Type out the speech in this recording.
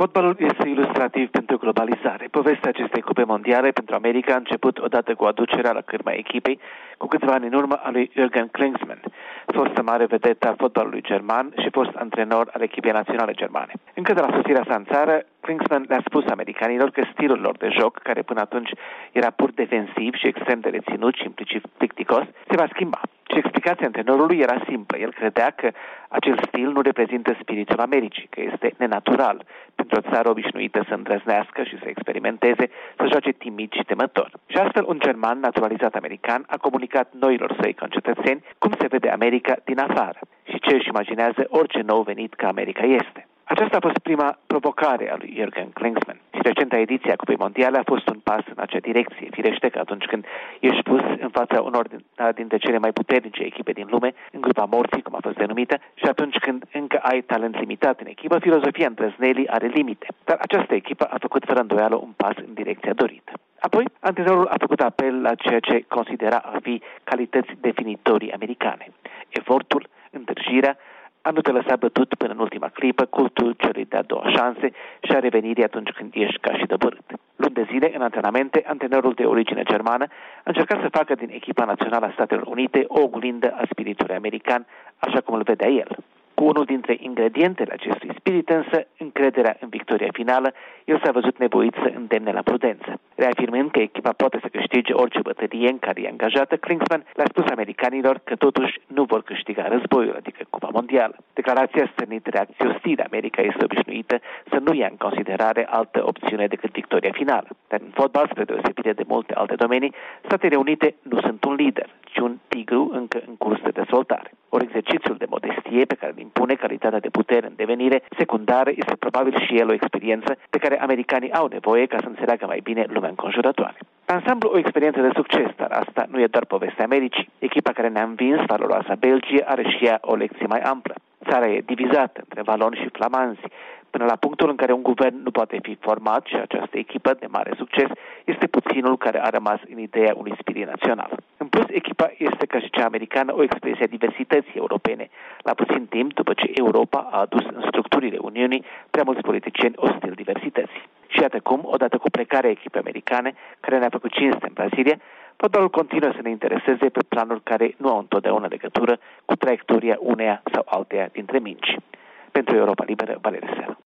Fotbalul este ilustrativ pentru globalizare. Povestea acestei cupe mondiale pentru America a început odată cu aducerea la cârma echipei cu câțiva ani în urmă a lui Jürgen Klinsmann, fostă mare vedetă a fotbalului german și fost antrenor al echipei naționale germane. Încă de la sosirea sa în țară, Klinsmann le-a spus americanilor că stilul lor de joc, care până atunci era pur defensiv și extrem de reținut și implicit plicticos, se va schimba. Și explicația antrenorului era simplă. El credea că acel stil nu reprezintă spiritul Americii, că este nenatural pentru o țară obișnuită să îndrăznească și să experimenteze, să joace timid și temător. Și astfel un german naturalizat american a comunicat noilor săi concetățeni cum se vede America din afară și ce își imaginează orice nou venit că America este. Aceasta a fost prima provocare a lui Jürgen Klinsmann și recenta ediție a Cupei Mondiale a fost un pas în acea direcție. Firește că atunci când ești pus în fața unor dintre cele mai puternice echipe din lume, în grupa morții, cum a fost denumită, și atunci când încă ai talent limitat în echipă, filozofia îndrăznelii are limite. Dar această echipă a făcut fără îndoială un pas în direcția dorită. Apoi, antrenorul a făcut apel la ceea ce considera a fi calități definitorii americane. Efortul, întârzirea, a nu te lăsa bătut până în ultima clipă, cultul celei de-a doua șanse și a revenirii atunci când ești ca și dăbărât. Luni de zile, în antrenamente, antrenorul de origine germană a încercat să facă din echipa națională a Statelor Unite o oglindă a spiritului american, așa cum îl vedea el. Cu unul dintre ingredientele acestui spirit însă, încrederea în victoria finală, el s-a văzut nevoit să îndemne la prudență. Reafirmând că echipa poate să câștige orice bătălie în care e angajată, Klinsmann le-a spus americanilor că totuși nu vor câștiga războiul, adică Cupa Mondială. Declarația a stârnit reacții ostile. America este obișnuită să nu ia în considerare altă opțiune decât victoria finală. Dar în fotbal, spre deosebire de multe alte domenii, Statele Unite nu sunt un lider, ci un tigru încă în curs de dezvoltare. Ori exercițiul de modestie pe care îl impune calitatea de putere în devenire secundară este probabil și el o experiență pe care americanii au nevoie ca să înțeleagă mai bine lumea înconjurătoare. Pe ansamblu, o experiență de succes, dar asta nu e doar povestea Americii. Echipa care ne-a învins, valoroasa Belgie, are și ea o lecție mai amplă. Țara e divizată între valoni și flamanzi, până la punctul în care un guvern nu poate fi format și această echipă de mare succes este puținul care a rămas în ideea unui spirit național. În plus, echipa este ca și cea americană o expresie a diversității europene, la puțin timp după ce Europa a adus în structurile Uniunii prea mulți politicieni ostili diversității. Și iată cum, odată cu plecarea echipei americane, care ne-a făcut cinste în Brazilia, fotbalul continuă să ne intereseze pe planuri care nu au întotdeauna legătură cu traiectoria uneia sau alteia dintre minci. Pentru Europa Liberă, Valeriu Seara.